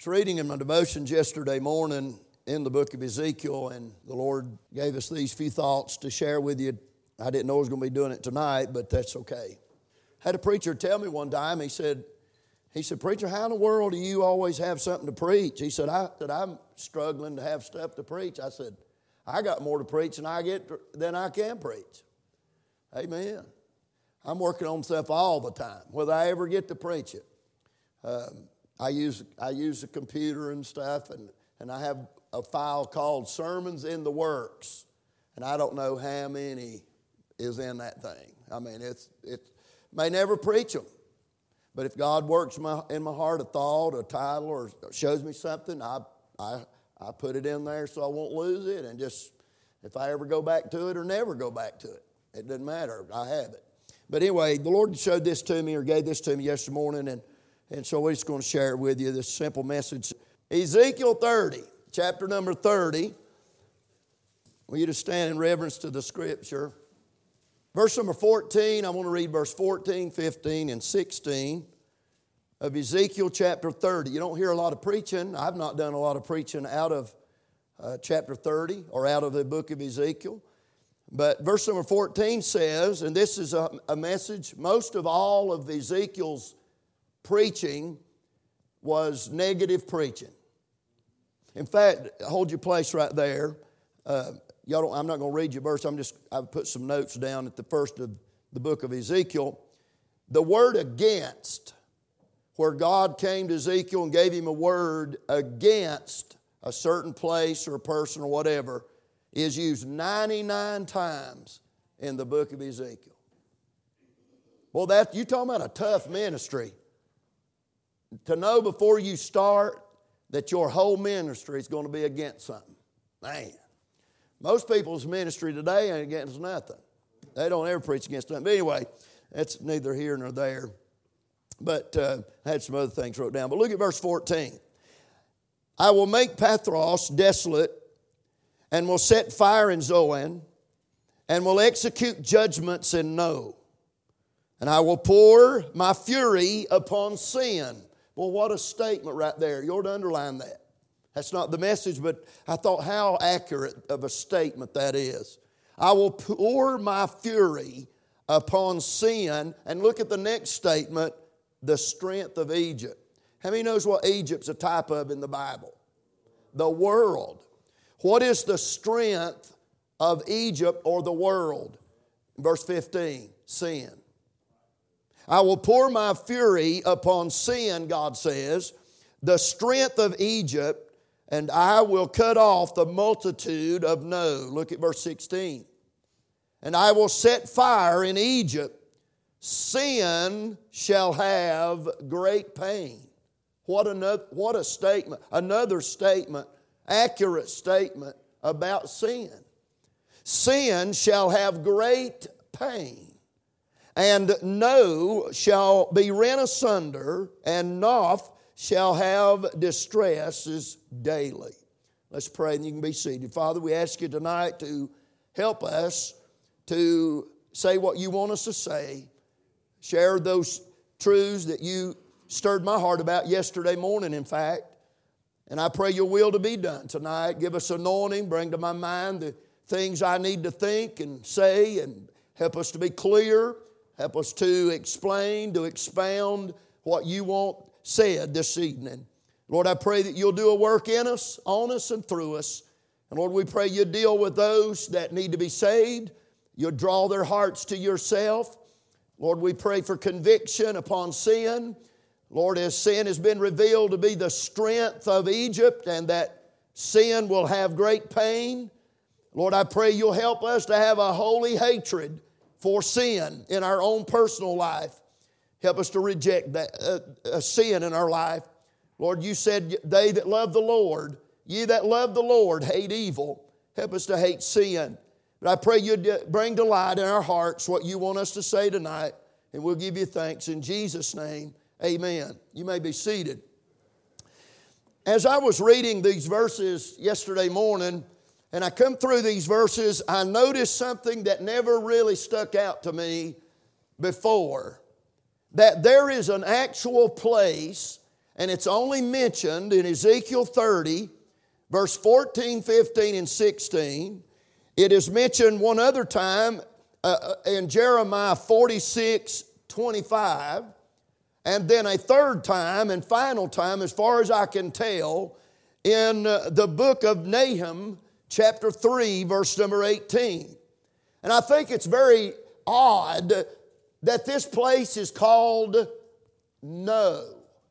was reading in my devotions yesterday morning in the book of Ezekiel, and the Lord gave us these few thoughts to share with you. I didn't know I was going to be doing it tonight, but that's okay. Had a preacher tell me one time, he said, "Preacher, how in the world do you always have something to preach?" He said, I'm struggling to have stuff to preach. I said, "I got more to preach than I can preach." Amen. I'm working on stuff all the time, whether I ever get to preach it. I use a computer and stuff, and I have a file called Sermons in the Works, and I don't know how many is in that thing. I mean, it may never preach them, but if God works in my heart a thought, a title, or shows me something, I put it in there so I won't lose it, and just if I ever go back to it or never go back to it, it doesn't matter. I have it. But anyway, the Lord showed this to me or gave this to me yesterday morning, and so we're just going to share it with you, this simple message. Ezekiel 30, chapter number 30. I want you to stand in reverence to the Scripture. Verse number 14, I want to read verse 14, 15, and 16 of Ezekiel chapter 30. You don't hear a lot of preaching. I've not done a lot of preaching out of chapter 30 or out of the book of Ezekiel. But verse number 14 says, and this is a message, most of all of Ezekiel's preaching was negative preaching. In fact, hold your place right there. I'm not going to read your verse. I've put some notes down at the first of the book of Ezekiel. The word against, where God came to Ezekiel and gave him a word against a certain place or a person or whatever, is used 99 times in the book of Ezekiel. Well, you talking about a tough ministry. To know before you start that your whole ministry is going to be against something. Man, most people's ministry today ain't against nothing. They don't ever preach against nothing. But anyway, that's neither here nor there. But I had some other things wrote down. But look at verse 14. I will make Pathros desolate, and will set fire in Zoan, and will execute judgments in No. And I will pour my fury upon sin. Well, what a statement right there. You ought to underline that. That's not the message, but I thought how accurate of a statement that is. I will pour my fury upon sin. And look at the next statement, the strength of Egypt. How many knows what Egypt's a type of in the Bible? The world. What is the strength of Egypt or the world? Verse 15, sin. I will pour my fury upon sin, God says, the strength of Egypt, and I will cut off the multitude of No. Look at verse 16. And I will set fire in Egypt. Sin shall have great pain. What a statement. Another statement, accurate statement about sin. Sin shall have great pain. And No shall be rent asunder, and Noph shall have distresses daily. Let's pray and you can be seated. Father, we ask you tonight to help us to say what you want us to say. Share those truths that you stirred my heart about yesterday morning, in fact. And I pray your will to be done tonight. Give us anointing, bring to my mind the things I need to think and say, and help us to be clear. Help us to explain, to expound what you want said this evening. Lord, I pray that you'll do a work in us, on us, and through us. And Lord, we pray you deal with those that need to be saved. You'll draw their hearts to yourself. Lord, we pray for conviction upon sin. Lord, as sin has been revealed to be the strength of Egypt and that sin will have great pain, Lord, I pray you'll help us to have a holy hatred for sin in our own personal life. Help us to reject that sin in our life. Lord, you said they that love the Lord, ye that love the Lord hate evil. Help us to hate sin. But I pray you bring to light in our hearts what you want us to say tonight, and we'll give you thanks in Jesus' name. Amen. You may be seated. As I was reading these verses yesterday morning, and I come through these verses, I noticed something that never really stuck out to me before. That there is an actual place and it's only mentioned in Ezekiel 30, verse 14, 15, and 16. It is mentioned one other time in Jeremiah 46, 25. And then a third time and final time, as far as I can tell, in the book of Nahum, chapter 3, verse number 18. And I think it's very odd that this place is called No.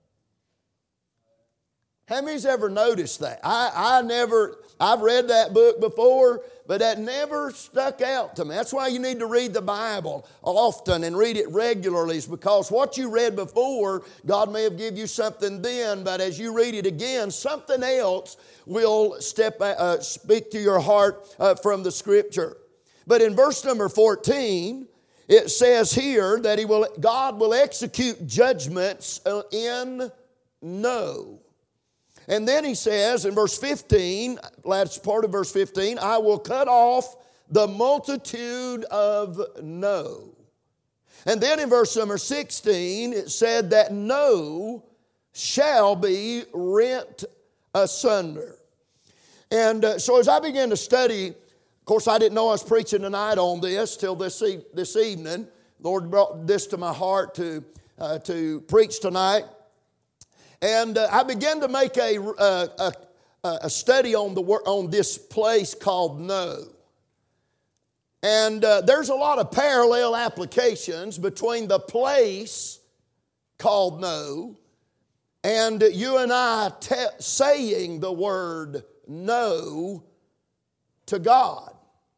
How many's ever noticed that? I've read that book before, but that never stuck out to me. That's why you need to read the Bible often and read it regularly, is because what you read before, God may have given you something then, but as you read it again, something else will speak to your heart from the Scripture. But in verse number 14, it says here that God will execute judgments in No. And then he says in verse 15, last part of verse 15, I will cut off the multitude of No. And then in verse number 16, it said that No shall be rent asunder. And so as I began to study, of course I didn't know I was preaching tonight on this till this evening. The Lord brought this to my heart to preach tonight. And I began to make a study on this place called No. And there's a lot of parallel applications between the place called No and you and I saying the word no to God.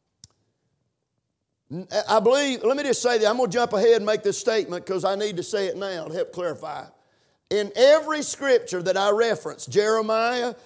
I believe, let me just say that, I'm going to jump ahead and make this statement because I need to say it now to help clarify. In every scripture that I reference, Jeremiah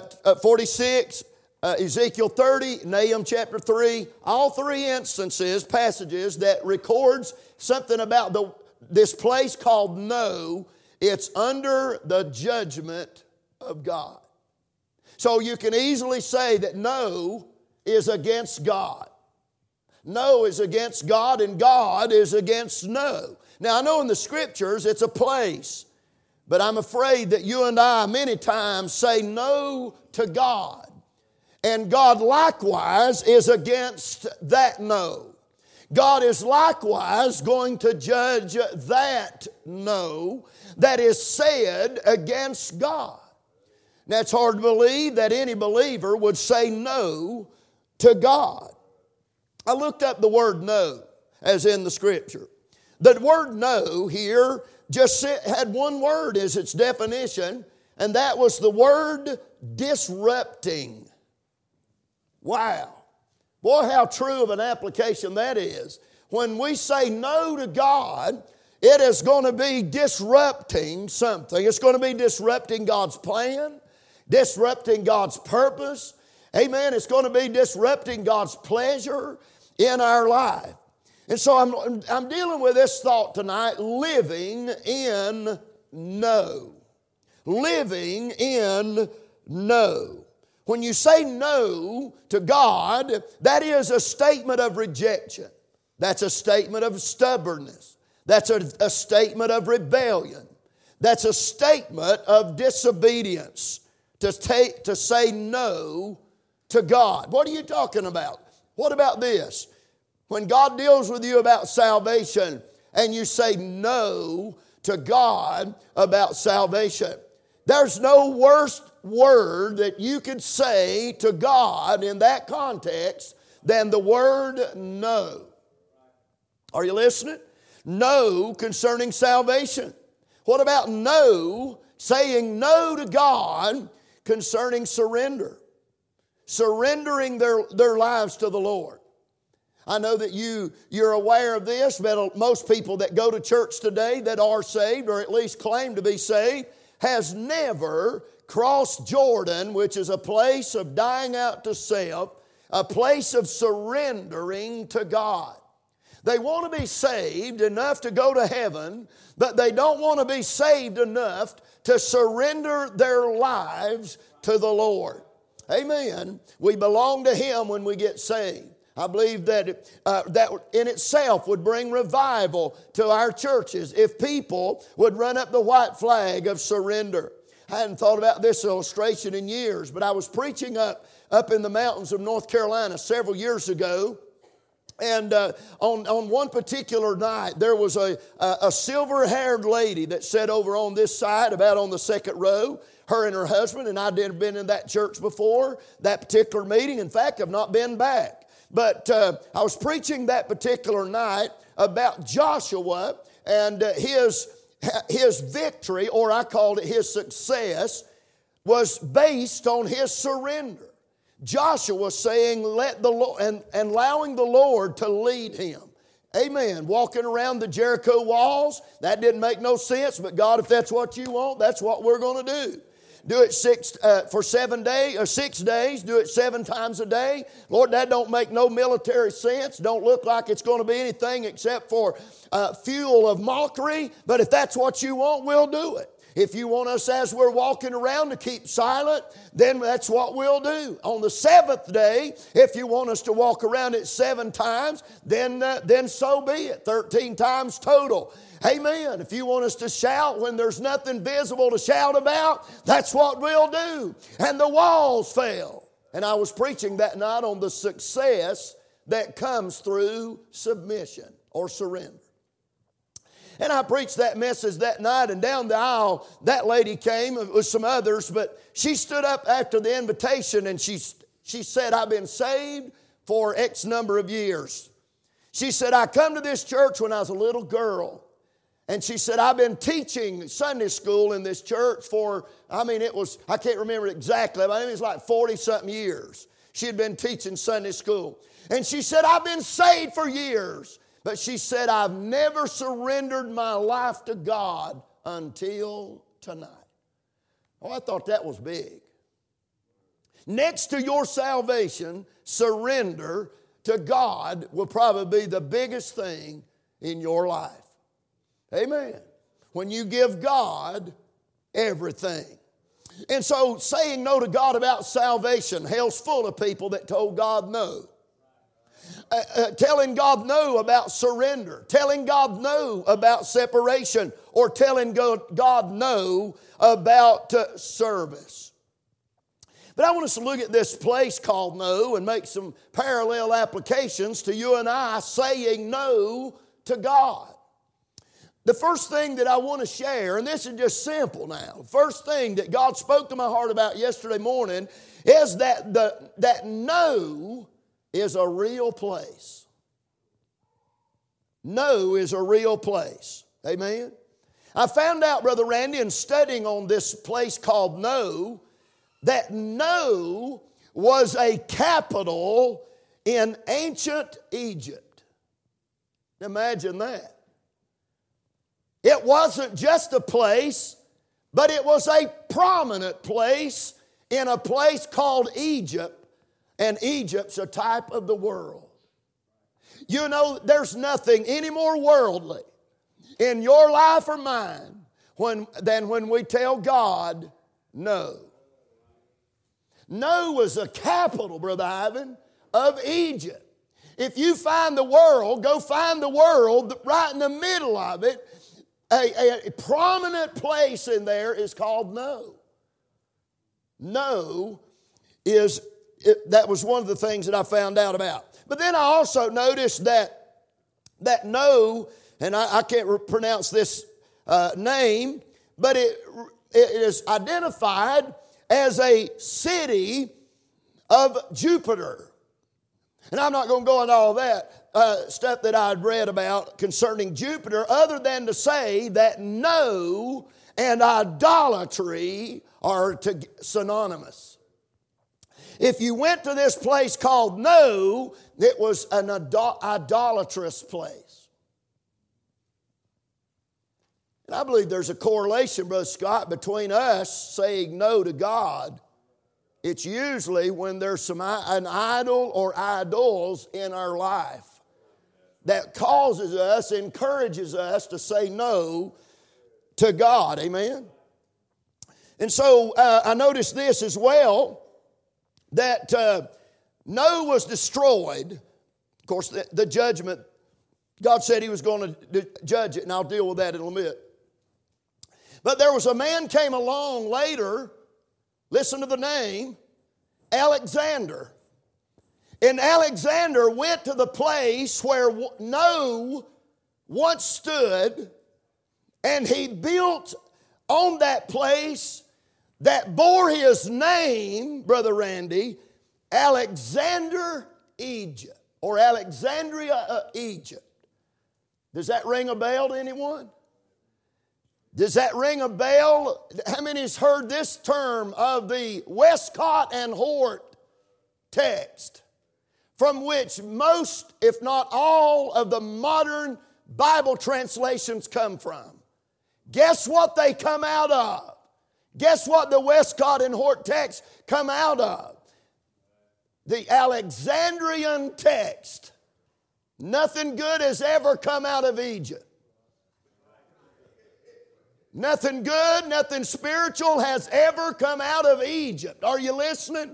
46, Ezekiel 30, Nahum chapter 3, all three instances, passages that records something about this place called No, it's under the judgment of God. So you can easily say that No is against God. No is against God and God is against No. Now I know in the scriptures it's a place, but I'm afraid that you and I many times say no to God. And God likewise is against that no. God is likewise going to judge that no that is said against God. Now it's hard to believe that any believer would say no to God. I looked up the word no as in the scripture. The word no here just had one word as its definition, and that was the word disrupting. Wow. Boy, how true of an application that is. When we say no to God, it is going to be disrupting something. It's going to be disrupting God's plan, disrupting God's purpose. Amen. It's going to be disrupting God's pleasure in our life. And so I'm dealing with this thought tonight, living in no. Living in no. When you say no to God, that is a statement of rejection. That's a statement of stubbornness. That's a statement of rebellion. That's a statement of disobedience to say no to God. What are you talking about? What about this? When God deals with you about salvation and you say no to God about salvation, there's no worse word that you could say to God in that context than the word no. Are you listening? No concerning salvation. What about no, saying no to God concerning surrender? Surrendering their lives to the Lord. I know that you're aware of this, but most people that go to church today that are saved, or at least claim to be saved, has never crossed Jordan, which is a place of dying out to self, a place of surrendering to God. They want to be saved enough to go to heaven, but they don't want to be saved enough to surrender their lives to the Lord. Amen. We belong to Him when we get saved. I believe that that in itself would bring revival to our churches if people would run up the white flag of surrender. I hadn't thought about this illustration in years, but I was preaching up in the mountains of North Carolina several years ago. And on one particular night, there was a silver-haired lady that sat over on this side, about on the second row, her and her husband, and I had been in that church before, that particular meeting. In fact, I've not been back. But I was preaching that particular night about Joshua and his victory, or I called it his success, was based on his surrender. Joshua saying, let the Lord, and allowing the Lord to lead him. Amen. Walking around the Jericho walls, that didn't make no sense, but God, if that's what you want, that's what we're going to do. Do it 6 days, do it 7 times a day. Lord, that don't make no military sense. Don't look like it's going to be anything except for fuel of mockery. But if that's what you want, we'll do it. If you want us as we're walking around to keep silent, then that's what we'll do. On the 7th day, if you want us to walk around it 7 times, then so be it. 13 times total. Amen. If you want us to shout when there's nothing visible to shout about, that's what we'll do. And the walls fell. And I was preaching that night on the success that comes through submission or surrender. And I preached that message that night, and down the aisle, that lady came with some others, but she stood up after the invitation and she said, I've been saved for X number of years. She said, I come to this church when I was a little girl. And she said, I've been teaching Sunday school in this church for, I can't remember exactly, but it was like 40-something years. She had been teaching Sunday school. And she said, I've been saved for years. But she said, I've never surrendered my life to God until tonight. Oh, I thought that was big. Next to your salvation, surrender to God will probably be the biggest thing in your life. Amen. When you give God everything. And so saying no to God about salvation, hell's full of people that told God no. Telling God no about surrender, telling God no about separation, or telling God no about service. But I want us to look at this place called no and make some parallel applications to you and I saying no to God. The first thing that I want to share, and this is just simple now, the first thing that God spoke to my heart about yesterday morning is that no is a real place. No is a real place. Amen? I found out, Brother Randy, in studying on this place called No, that No was a capital in ancient Egypt. Imagine that. It wasn't just a place, but it was a prominent place in a place called Egypt. And Egypt's a type of the world. You know, there's nothing any more worldly in your life or mine than when we tell God no. No was a capital, Brother Ivan, of Egypt. If you find the world, go find the world right in the middle of it. A prominent place in there is called no. No is... that was one of the things that I found out about. But then I also noticed that no, and I can't pronounce this name, but it is identified as a city of Jupiter. And I'm not going to go into all that stuff that I'd read about concerning Jupiter, other than to say that no and idolatry are synonymous. If you went to this place called No, it was an idolatrous place. And I believe there's a correlation, Brother Scott, between us saying no to God. It's usually when there's an idol or idols in our life that causes us, encourages us to say no to God. Amen? And so I noticed this as well, that No was destroyed Of course, the judgment, God said He was going to judge it, and I'll deal with that in a bit. But there was a man came along later, listen to the name, Alexander. And Alexander went to the place where Noe once stood, and he built on that place that bore his name, Brother Randy, Alexander, Egypt, or Alexandria, Egypt. Does that ring a bell to anyone? Does that ring a bell? How many has heard this term of the Westcott and Hort text, from which most, if not all, of the modern Bible translations come from? Guess what they come out of? Guess what the Westcott and Hort text come out of? The Alexandrian text. Nothing good has ever come out of Egypt. Nothing good, nothing spiritual has ever come out of Egypt. Are you listening?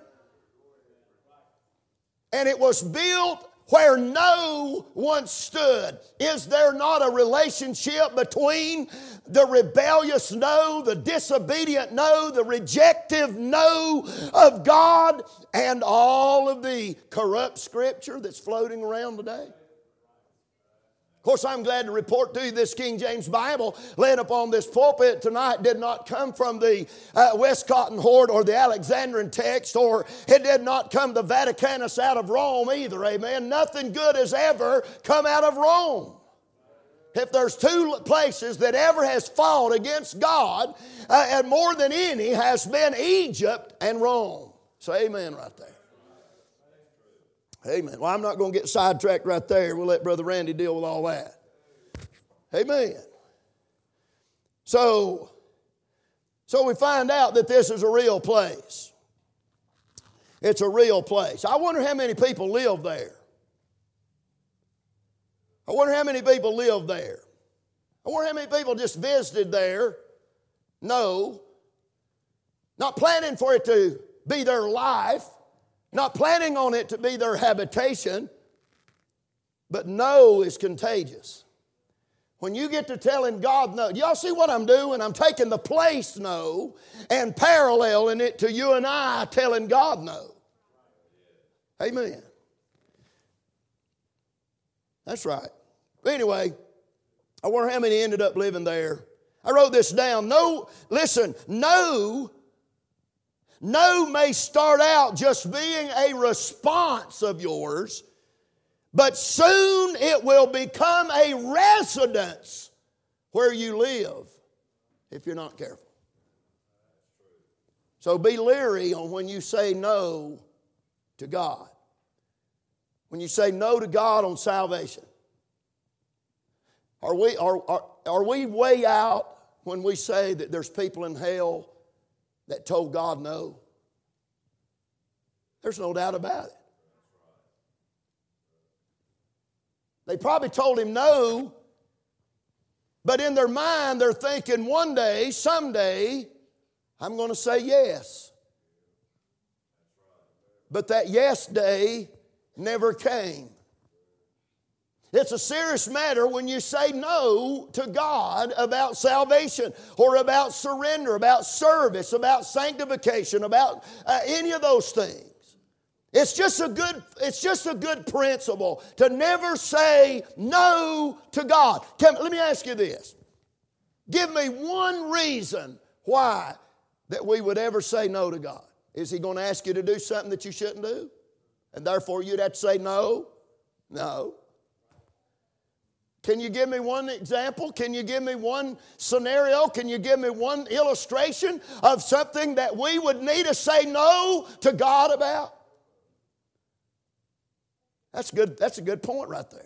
And it was built where Noe once stood. Is there not a relationship between the rebellious Noe, the disobedient Noe, the rejective Noe of God, and all of the corrupt scripture that's floating around today? Of course, I'm glad to report to you this King James Bible laid upon this pulpit tonight did not come from the Westcott and Hort or the Alexandrian text, or it did not come the Vaticanus out of Rome either, amen. Nothing good has ever come out of Rome. If there's two places that ever has fought against God, and more than any, has been Egypt and Rome. So amen right there. Amen. Well, I'm not going to get sidetracked right there. We'll let Brother Randy deal with all that. Amen. So we find out that this is a real place. It's a real place. I wonder how many people live there. I wonder how many people live there. I wonder how many people just visited there. No. Not planning for it to be their life. Not planning on it to be their habitation, but no is contagious. When you get to telling God no, y'all see what I'm doing? I'm taking the place no and paralleling it to you and I telling God no. Amen. That's right. Anyway, I wonder how many ended up living there. I wrote this down. No, listen, no may start out just being a response of yours, but soon it will become a residence where you live if you're not careful. So be leery on when you say no to God. When you say no to God on salvation. Are we way out when we say that there's people in hell that told God no? There's no doubt about it. They probably told him no, but in their mind they're thinking one day, someday, I'm going to say yes. But that yes day never came. It's a serious matter when you say no to God about salvation or about surrender, about service, about sanctification, about any of those things. It's just a good principle to never say no to God. Let me ask you this. Give me one reason why that we would ever say no to God. Is He going to ask you to do something that you shouldn't do? And therefore you'd have to say no? No. Can you give me one example? Can you give me one scenario? Can you give me one illustration of something that we would need to say no to God about? That's good. That's a good point right there.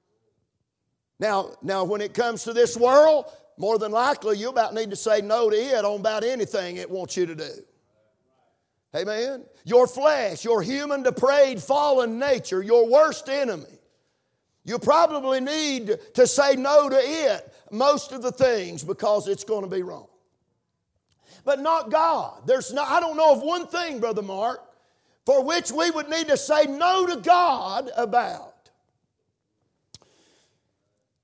Now, when it comes to this world, more than likely you about need to say no to it on about anything it wants you to do. Amen? Your flesh, your human, depraved, fallen nature, your worst enemy. You probably need to say no to it most of the things because it's going to be wrong. But not God. I don't know of one thing, Brother Mark, for which we would need to say no to God about.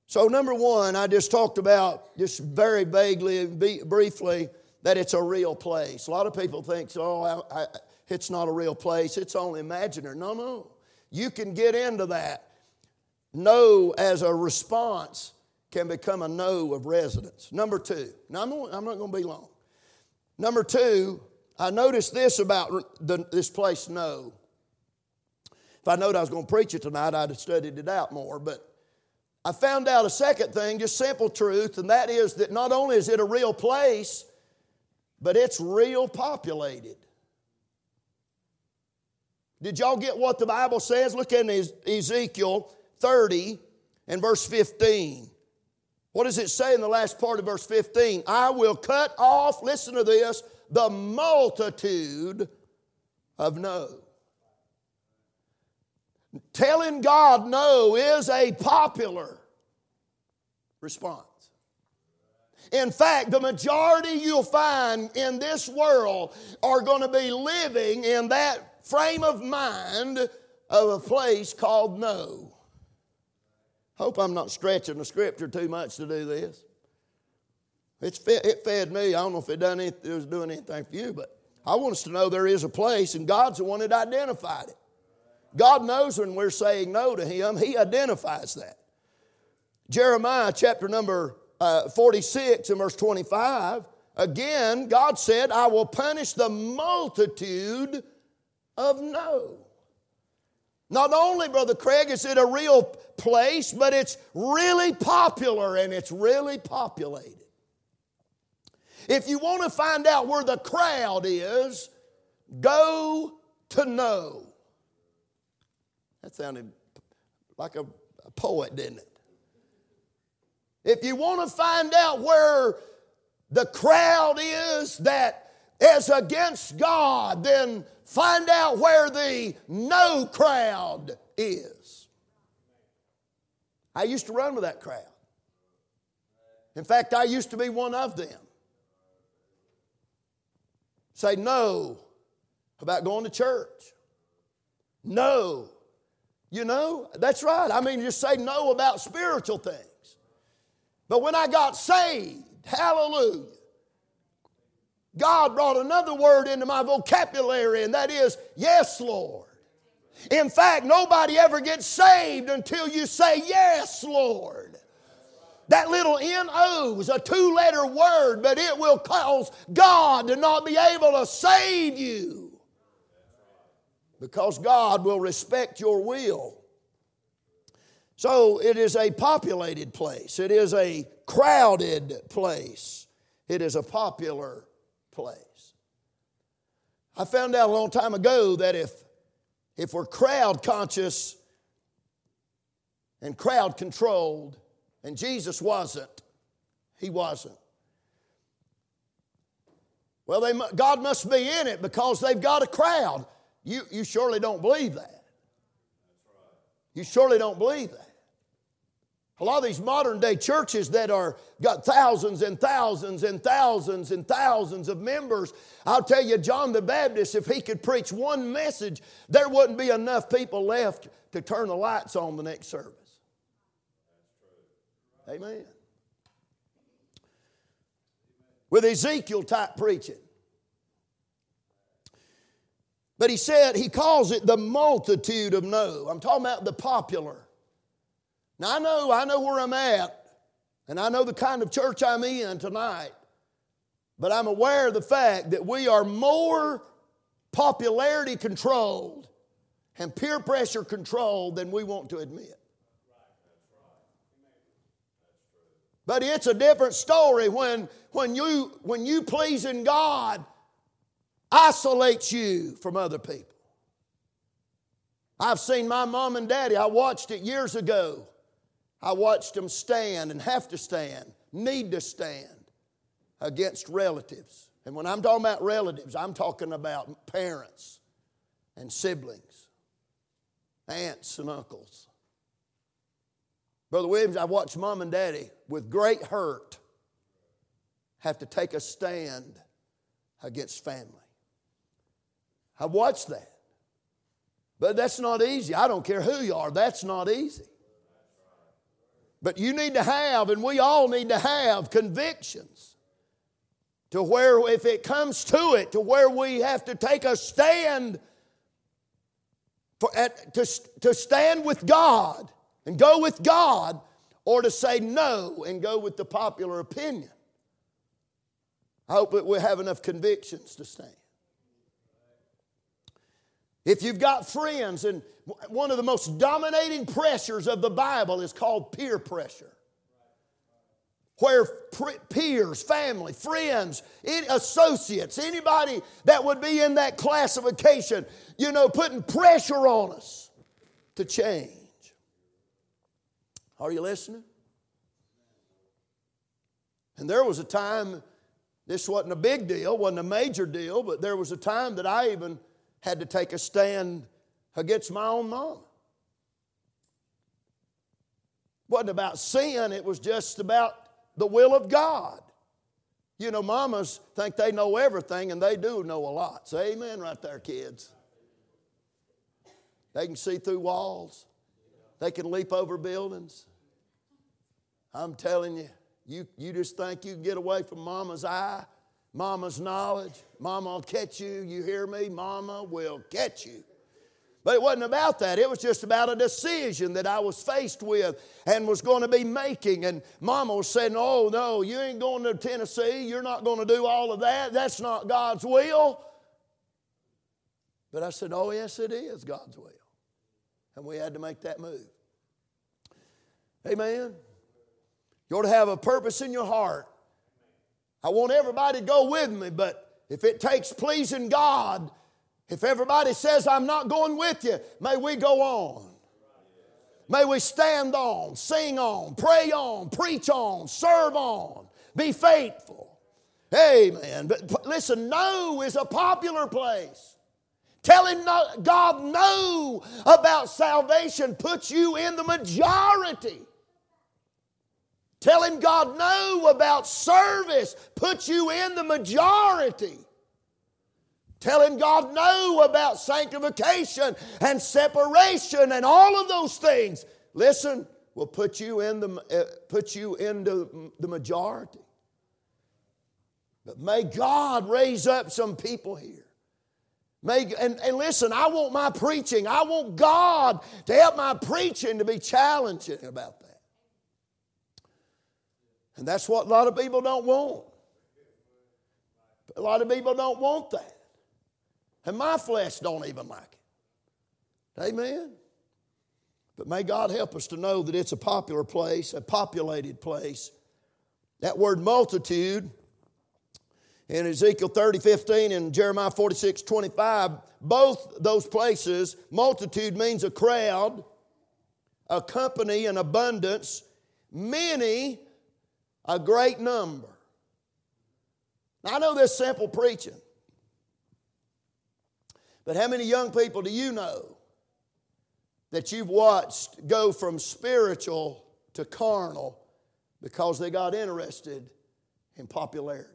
So number one, I just talked about, just very vaguely, briefly, that it's a real place. A lot of people think, it's not a real place, it's only imaginary. No. You can get into that. No as a response can become a no of residence. Number two. Now, I'm not going to be long. Number two, I noticed this about this place, no. If I knowed I was going to preach it tonight, I'd have studied it out more. But I found out a second thing, just simple truth, and that is that not only is it a real place, but it's real populated. Did y'all get what the Bible says? Look in Ezekiel 30 and verse 15. What does it say in the last part of verse 15? I will cut off, listen to this, the multitude of no. Telling God no is a popular response. In fact, the majority you'll find in this world are going to be living in that frame of mind of a place called no. Hope I'm not stretching the scripture too much to do this. It fed me. I don't know if it was doing anything for you, but I want us to know there is a place, and God's the one that identified it. God knows when we're saying no to Him. He identifies that. Jeremiah chapter number 46 and verse 25, again, God said, I will punish the multitude of no. Not only, Brother Craig, is it a real place, but it's really popular and it's really populated. If you want to find out where the crowd is, go to no. That sounded like a poet, didn't it? If you want to find out where the crowd is that is against God, then find out where the no crowd is. I used to run with that crowd. In fact, I used to be one of them. Say no about going to church. No. You know, that's right. I mean, just say no about spiritual things. But when I got saved, hallelujah, God brought another word into my vocabulary, and that is, yes, Lord. In fact, nobody ever gets saved until you say, yes, Lord. That little N-O is a two-letter word, but it will cause God to not be able to save you. Because God will respect your will. So it is a populated place. It is a crowded place. It is a popular place. I found out a long time ago that if we're crowd conscious and crowd controlled, and Jesus wasn't, He wasn't. Well, God must be in it because they've got a crowd. You surely don't believe that. You surely don't believe that. A lot of these modern day churches that are got thousands and thousands and thousands and thousands of members, I'll tell you, John the Baptist, if he could preach one message, there wouldn't be enough people left to turn the lights on the next service. Amen. With Ezekiel type preaching. But he said, he calls it the multitude of no. I'm talking about the popular. Now I know where I'm at, and I know the kind of church I'm in tonight, but I'm aware of the fact that we are more popularity controlled and peer pressure controlled than we want to admit. But it's a different story when you pleasing God isolates you from other people. I've seen my mom and daddy, I watched it years ago. I watched them stand and have to stand, need to stand against relatives. And when I'm talking about relatives, I'm talking about parents and siblings, aunts and uncles. Brother Williams, I watched mom and daddy with great hurt have to take a stand against family. I watched that. But that's not easy. I don't care who you are. That's not easy. But you need to have, and we all need to have, convictions to where, if it comes to it, to where we have to take a stand to stand with God and go with God, or to say no and go with the popular opinion. I hope that we have enough convictions to stand. If you've got friends, and one of the most dominating pressures of the Bible is called peer pressure, where peers, family, friends, associates, anybody that would be in that classification, putting pressure on us to change. Are you listening? And there was a time, this wasn't a big deal, wasn't a major deal, but there was a time that I even had to take a stand against my own mom. It wasn't about sin, it was just about the will of God. Mamas think they know everything, and they do know a lot. Say amen right there, kids. They can see through walls. They can leap over buildings. I'm telling you, you just think you can get away from mama's eye, mama's knowledge. Mama will catch you. You hear me? Mama will catch you. But it wasn't about that. It was just about a decision that I was faced with and was going to be making. And Mama was saying, oh, no, you ain't going to Tennessee. You're not going to do all of that. That's not God's will. But I said, oh, yes, it is God's will. And we had to make that move. Amen. You ought to have a purpose in your heart. I want everybody to go with me, but if it takes pleasing God, if everybody says, I'm not going with you, may we go on. May we stand on, sing on, pray on, preach on, serve on, be faithful. Amen. But listen, no is a popular place. Telling God no about salvation puts you in the majority. Telling God no about service puts you in the majority. Telling God no about sanctification and separation and all of those things, listen, will put you into the majority. But may God raise up some people here. And listen, I want my preaching, I want God to help my preaching to be challenging about that. And that's what a lot of people don't want. A lot of people don't want that. And my flesh don't even like it. Amen? But may God help us to know that it's a popular place, a populated place. That word multitude in Ezekiel 30:15 and Jeremiah 46:25, both those places, multitude means a crowd, a company, an abundance, many, a great number. Now, I know this simple preaching, but how many young people do you know that you've watched go from spiritual to carnal because they got interested in popularity?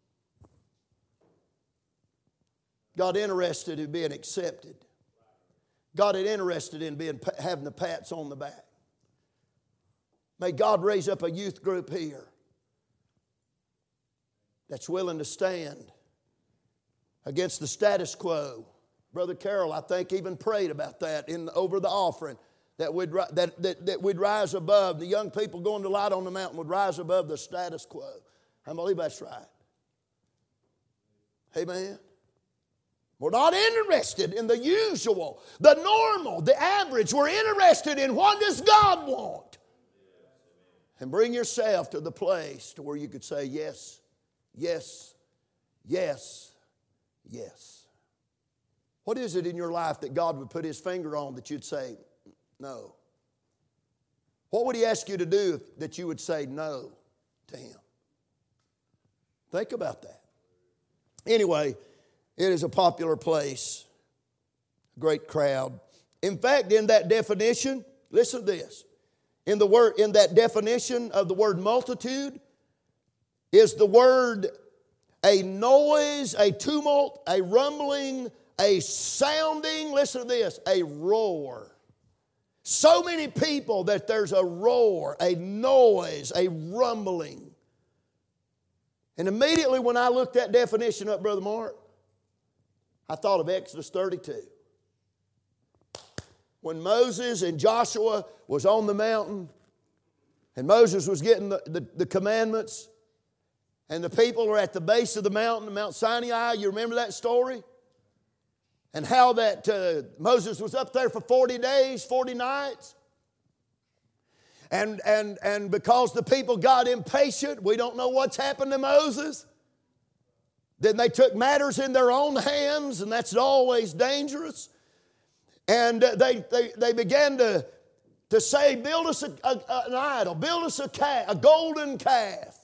Got interested in being accepted. Got interested in having the pats on the back. May God raise up a youth group here that's willing to stand against the status quo. Brother Carroll, I think, even prayed about that over the offering, that we'd rise above, the young people going to Light on the Mountain would rise above the status quo. I believe that's right. Amen. We're not interested in the usual, the normal, the average. We're interested in what does God want. And bring yourself to the place to where you could say yes, yes, yes, yes. What is it in your life that God would put His finger on that you'd say no? What would He ask you to do that you would say no to Him? Think about that. Anyway, it is a popular place, a great crowd. In fact, in that definition, listen to this. In that definition of the word multitude is the word a noise, a tumult, a rumbling, a sounding, listen to this, a roar. So many people that there's a roar, a noise, a rumbling. And immediately when I looked that definition up, Brother Mark, I thought of Exodus 32. When Moses and Joshua was on the mountain, and Moses was getting the commandments, and the people are at the base of the mountain, Mount Sinai. You remember that story? And how that Moses was up there for 40 days, 40 nights. And because the people got impatient, we don't know what's happened to Moses. Then they took matters in their own hands, and that's always dangerous. And they began to say, build us an idol, build us a golden calf.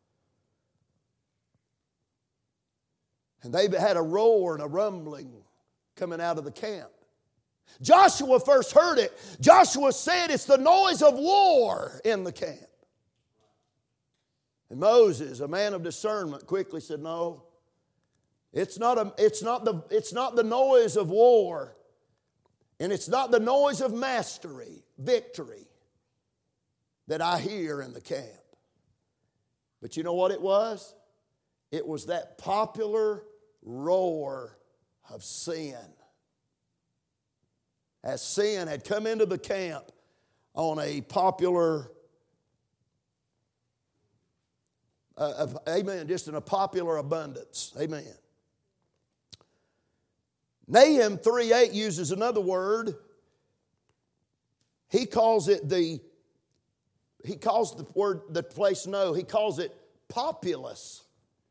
And they had a roar and a rumbling coming out of the camp. Joshua first heard it. Joshua said, it's the noise of war in the camp. And Moses, a man of discernment, quickly said, no, it's not the noise of war, and it's not the noise of mastery, victory, that I hear in the camp. But you know what it was? It was that popular roar of sin. As sin had come into the camp on a popular, amen, just in a popular abundance. Amen. Nahum 3:8 uses another word. He calls the place no, he calls it populous.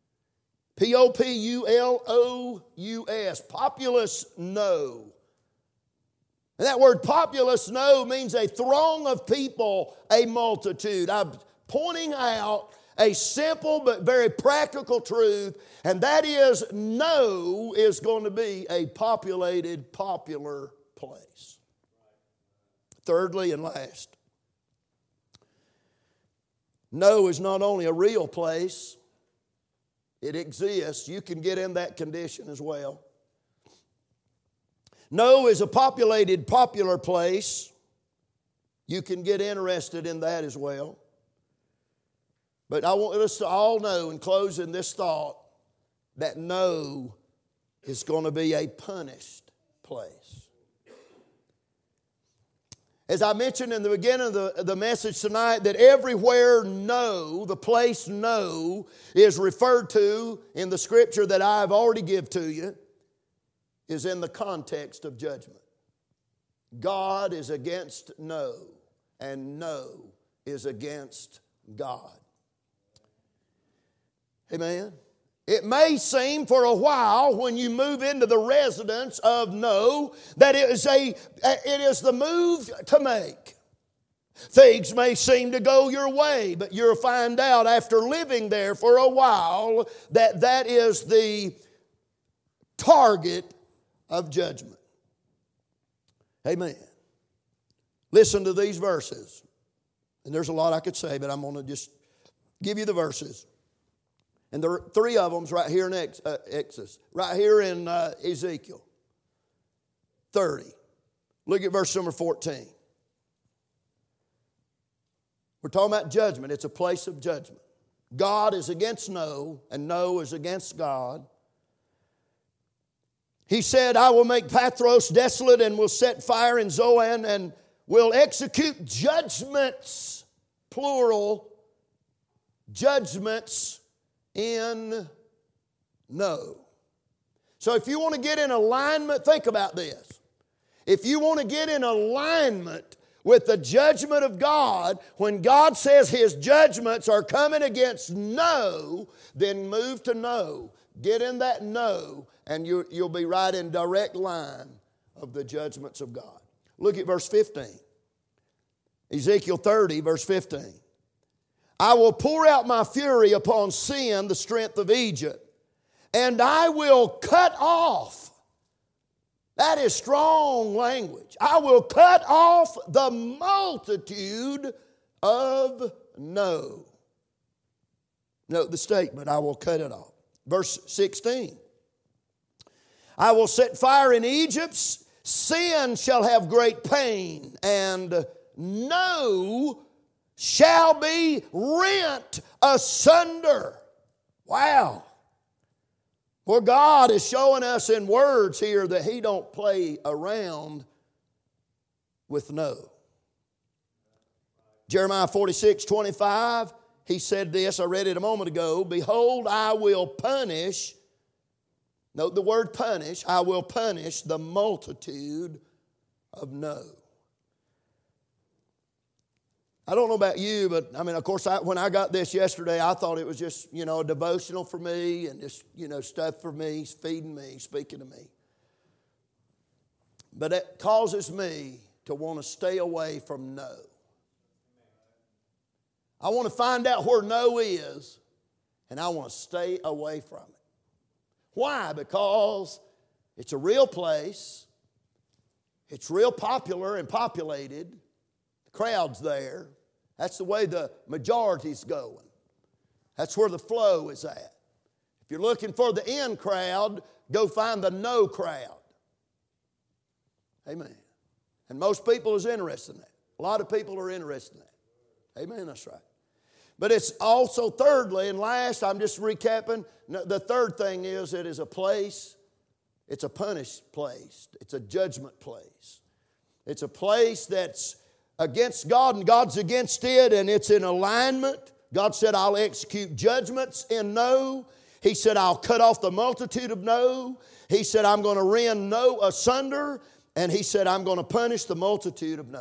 Populous, populous no. And that word populous no means a throng of people, a multitude. I'm pointing out a simple but very practical truth, and that is no is going to be a populated, popular place. Thirdly and last, no is not only a real place, it exists. You can get in that condition as well. No is a populated, popular place. You can get interested in that as well. But I want us to all know, in closing this thought, that no is going to be a punished place. As I mentioned in the beginning of the message tonight, that everywhere no, the place no, is referred to in the scripture that I've already given to you, is in the context of judgment. God is against no, and no is against God. Amen. It may seem for a while when you move into the residence of no that it is the move to make. Things may seem to go your way, but you'll find out after living there for a while that that is the target of judgment. Amen. Listen to these verses. And there's a lot I could say, but I'm going to just give you the verses. And there are three of them right here in Exodus, right here in Ezekiel 30. Look at verse number 14. We're talking about judgment. It's a place of judgment. God is against no, and no is against God. He said, I will make Pathros desolate and will set fire in Zoan and will execute judgments, plural, judgments in no. So if you want to get in alignment, think about this. If you want to get in alignment with the judgment of God, when God says His judgments are coming against no, then move to no. Get in that no, and you'll be right in direct line of the judgments of God. Look at verse 15. Ezekiel 30, verse 15. I will pour out my fury upon sin, the strength of Egypt, and I will cut off. That is strong language. I will cut off the multitude of no. Note the statement, I will cut it off. Verse 16. I will set fire in Egypt, sin shall have great pain, and no shall be rent asunder. Wow. Well, God is showing us in words here that He don't play around with no. Jeremiah 46:25, He said this, I read it a moment ago, behold, I will punish, note the word punish, I will punish the multitude of no. I don't know about you, but of course, when I got this yesterday, I thought it was just, a devotional for me and just, stuff for me, feeding me, speaking to me. But it causes me to want to stay away from no. I want to find out where no is, and I want to stay away from it. Why? Because it's a real place. It's real popular and populated. The crowd's there. That's the way the majority's going. That's where the flow is at. If you're looking for the in crowd, go find the no crowd. Amen. And most people is interested in that. A lot of people are interested in that. Amen, that's right. But it's also thirdly and last, I'm just recapping, the third thing is it is a place, it's a punished place. It's a judgment place. It's a place that's against God and God's against it, and it's in alignment. God said, I'll execute judgments in no. He said, I'll cut off the multitude of no. He said, I'm going to rend no asunder. And He said, I'm going to punish the multitude of no.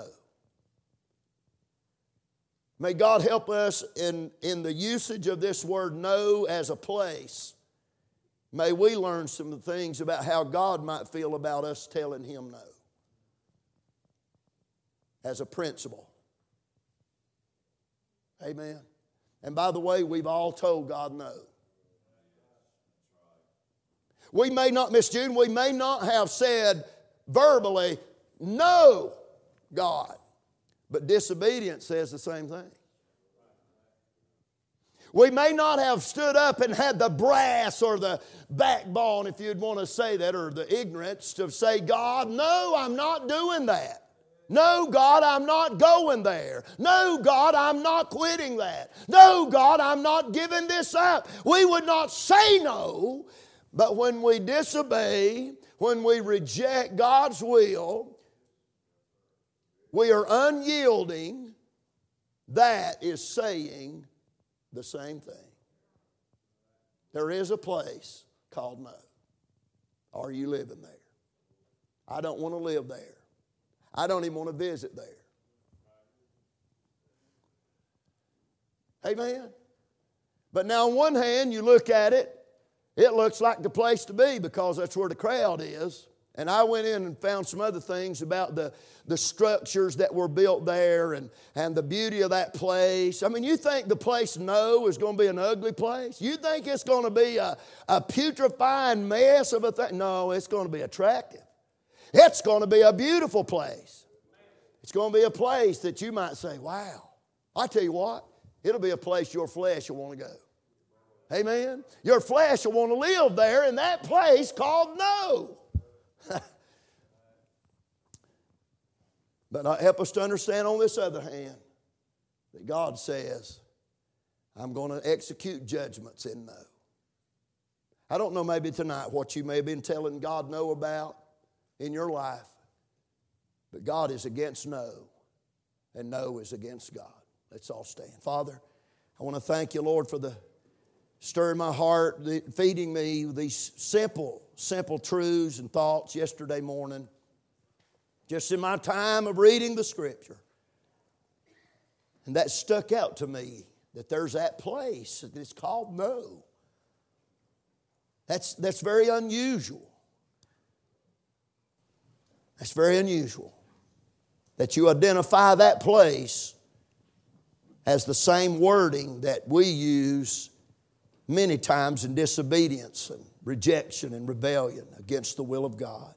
May God help us in the usage of this word no as a place. May we learn some things about how God might feel about us telling Him no. As a principle. Amen. And by the way, we've all told God no. We may not, Miss June, we may not have said verbally, no, God. But disobedience says the same thing. We may not have stood up and had the brass or the backbone, if you'd want to say that, or the ignorance to say, God, no, I'm not doing that. No, God, I'm not going there. No, God, I'm not quitting that. No, God, I'm not giving this up. We would not say no, but when we disobey, when we reject God's will, we are unyielding. That is saying the same thing. There is a place called no. Are you living there? I don't want to live there. I don't even want to visit there. Amen. But now on one hand, you look at it, it looks like the place to be because that's where the crowd is. And I went in and found some other things about the structures that were built there and the beauty of that place. You think the place no is going to be an ugly place? You think it's going to be a putrefying mess of a thing? No, it's going to be attractive. It's going to be a beautiful place. It's going to be a place that you might say, wow. I tell you what, it'll be a place your flesh will want to go. Amen? Your flesh will want to live there in that place called no. But help us to understand on this other hand that God says, I'm going to execute judgments in no. I don't know maybe tonight what you may have been telling God no about in your life. But God is against no, and no is against God. Let's all stand. Father, I want to thank you, Lord, for the stirring my heart, feeding me these simple truths and thoughts yesterday morning. Just in my time of reading the Scripture. And that stuck out to me, that there's that place that is called no. That's very unusual. That's very unusual. That you identify that place as the same wording that we use many times in disobedience and rejection and rebellion against the will of God.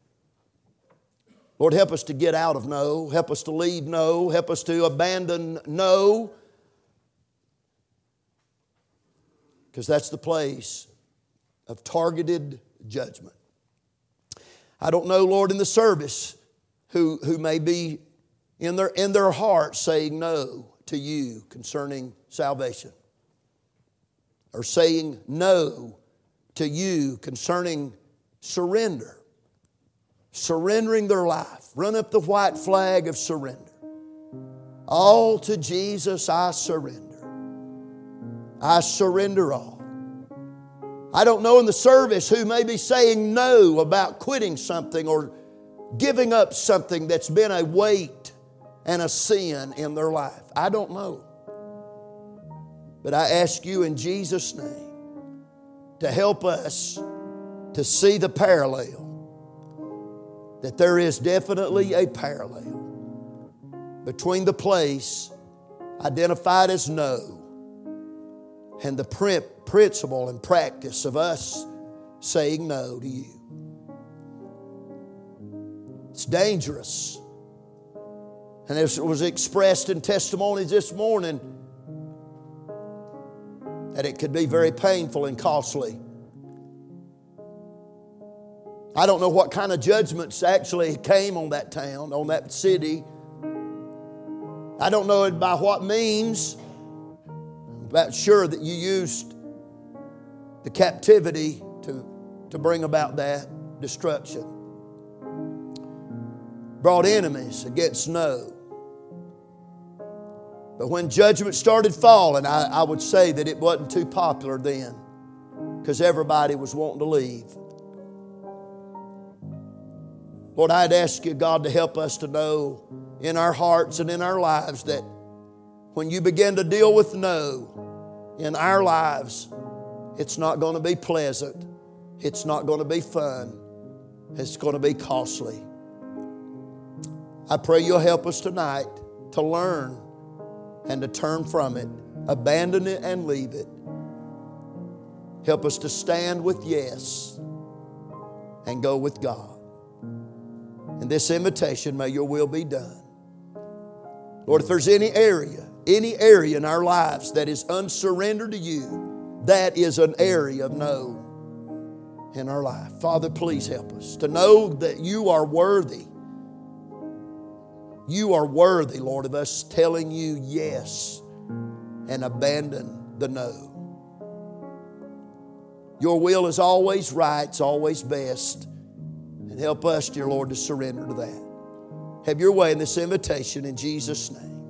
Lord, help us to get out of no. Help us to leave no. Help us to abandon no. Because that's the place of targeted judgment. I don't know, Lord, in the service who may be in their heart saying no to you concerning salvation, or saying no to you concerning surrender, surrendering their life. Run up the white flag of surrender. All to Jesus I surrender. I surrender all. I don't know in the service who may be saying no about quitting something or giving up something that's been a weight and a sin in their life. I don't know. But I ask you in Jesus' name to help us to see the parallel, that there is definitely a parallel between the place identified as no and the principle and practice of us saying no to you. It's dangerous. And as it was expressed in testimonies this morning, that it could be very painful and costly. I don't know what kind of judgments actually came on that town, on that city. I don't know by what means. I'm about sure that you used the captivity to bring about that destruction. Brought enemies against no. But when judgment started falling, I would say that it wasn't too popular then, because everybody was wanting to leave. Lord, I'd ask you, God, to help us to know in our hearts and in our lives that when you begin to deal with no in our lives, it's not going to be pleasant. It's not going to be fun. It's going to be costly. I pray you'll help us tonight to learn and to turn from it, abandon it and leave it. Help us to stand with yes and go with God. In this invitation, may your will be done. Lord, if there's any area in our lives that is unsurrendered to you, that is an area of no in our life. Father, please help us to know that you are worthy. You are worthy, Lord, of us telling you yes and abandon the no. Your will is always right, it's always best. And help us, dear Lord, to surrender to that. Have your way in this invitation in Jesus' name.